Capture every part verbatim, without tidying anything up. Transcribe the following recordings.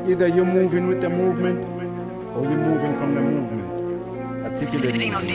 Either you're moving with the movement or you're moving from the movement. Articulate.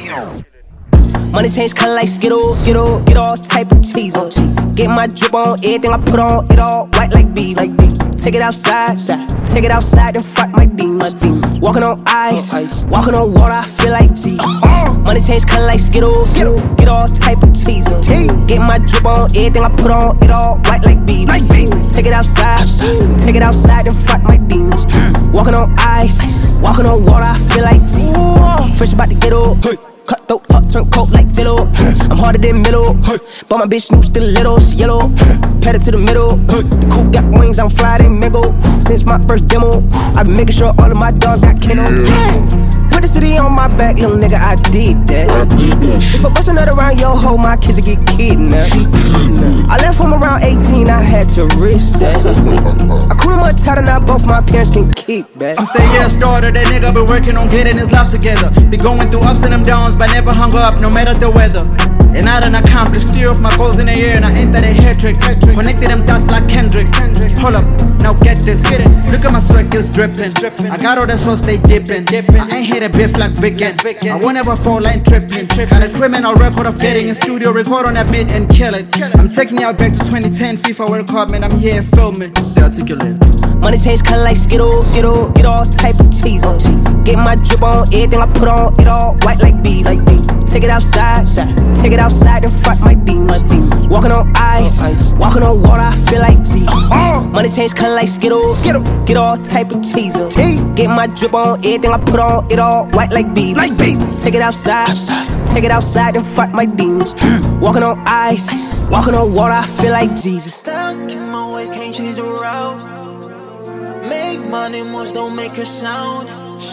Money change color like Skittles, Skittle, get all type of cheese on. Get my drip on, everything I put on, it all white like bees. Like bees. Take it outside, take it outside and fuck my demons. Walking on ice, walking on water, I feel like Jesus. Money change color like Skittles, get all type of cheese on. Get my drip on, everything I put on, it all white like bees. Take it outside, take it outside and fuck my demons. Walking on ice, walking on water, I feel like Jesus. Fresh about to get old. Cut throat, hot turn coat like Dillo. I'm harder than middle, but my bitch new still little, she yellow. Pedal to the middle, the coupe got wings, I'm fly, they mingle. Since my first demo, I've been making sure all of my dogs got kennel. Put the city on my back, little nigga, I did that. If I bust a nut around your hoe, my kids will get kidnapped. I left home around eighteen, I had to risk that. I cool my tighter, now both my parents can keep that. Since the year started, that nigga been working on getting his life together. Be going through ups and them downs, but never hung up, no matter the weather. And I done accomplished few of my goals in a year, and I ain't that a hair trick. Connected them dots like Kendrick. Hold up, now get this. Look at my sweat, it's dripping. I got all the sauce, they dipping. I ain't hit a biff like Vicken. I won't ever fall like tripping. Got a criminal record of getting in studio, record on that beat and kill it. I'm taking y'all back to twenty ten FIFA World Cup, man, I'm here filming. They articulate. Money change color like Skittles, Skittle, get all type of cheese on. Get my drip on, everything I put on, it all white like bees. Like bees. Take it outside, take it outside and fuck my demons. Walking on ice, walking on water, I feel like Jesus. Money change color like Skittles, get all type of cheese on. Get my drip on, everything I put on, it all white like bees. Take it outside, take it outside and fuck my demons. Walking on ice, walking on water, I feel like Jesus. Stuck in my ways, can't change the route. Make money moves, don't make a sound.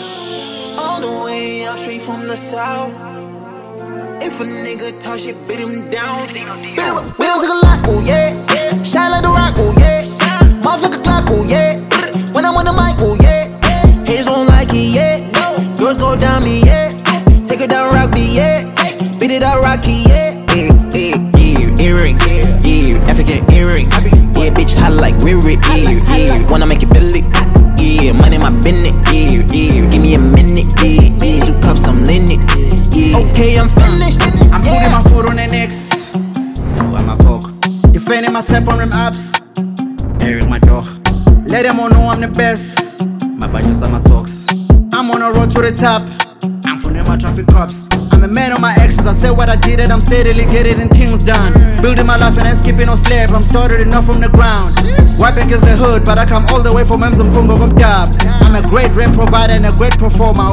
On the way out, straight from the south. If a nigga touch it, beat him down. Beat him up. We don't take a lot, oh yeah, yeah. Shine like the rock, oh yeah. Mouth like a clock, oh yeah. When I'm on the mic, oh yeah. Haters don't like it, yeah. Girls go down me, yeah. Take her down, rock me, yeah. Beat it out, rocky, yeah. Yeah, yeah, yeah. Earrings, yeah. African earrings, yeah. Bitch hot like Riri, yeah, yeah. Wanna make it Billy, yeah. Money in my business, yeah, yeah. Give me a minute, yeah, yeah. Two cups, I'm linen, yeah. Okay, I'm finished. I'm putting my foot on the next. Oh, I'm a coke. Defending myself from them apps. Eric, my dog. Let them all know I'm the best. My banyos are my socks. I'm on a road to the top. I'm from them, my traffic cops. I'm a man on my actions. I said what I did and I'm steadily getting things done. Building my life and I'm skipping no slab. I'm started enough from the ground. Wiping against the hood, but I come all the way from Mzum Congo from Dab. I'm a great rap provider and a great performer.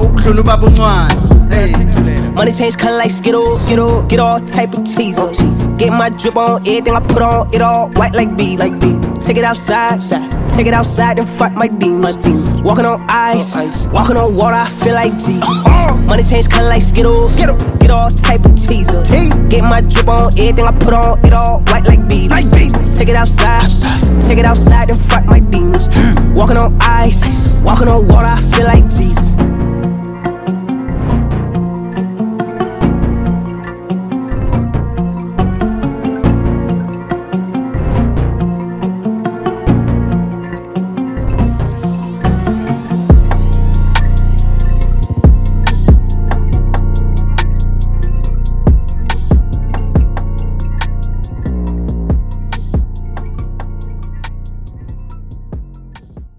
Hey. Money change color like Skittles, Skittle, get all type of cheese on. Get my drip on, everything I put on, it all white like bees. Like bees. Take it outside, take it outside and fuck my demons. Walking on ice, walking on water, I feel like Jesus. Money change color like Skittles, get all type of cheese on. Get my drip on, everything I put on, it all white like bees. Take it outside, take it outside and fuck my demons. Walking on ice, walking on water, I feel like Jesus.